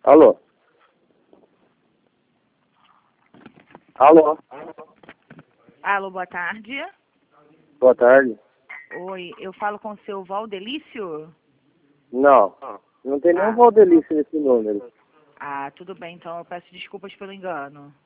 Alô? Alô? Alô, boa tarde. Boa tarde. Oi, eu falo com o seu Valdelício? Não, não tem nenhum Valdelício nesse número. Ah, tudo bem, então eu peço desculpas pelo engano.